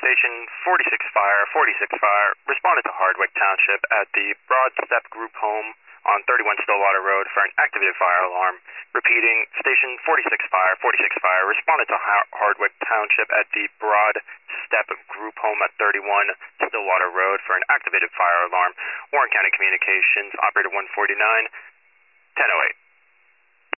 Station 46 Fire, 46 Fire, responded to Hardwick Township at the Broad Step Group Home on 31 Stillwater Road for an activated fire alarm. Repeating, Station 46 Fire, 46 Fire, responded to Hardwick Township at the Broad Step Group Home at 31 Stillwater Road for an activated fire alarm. Warren County Communications, Operator 149, 1008.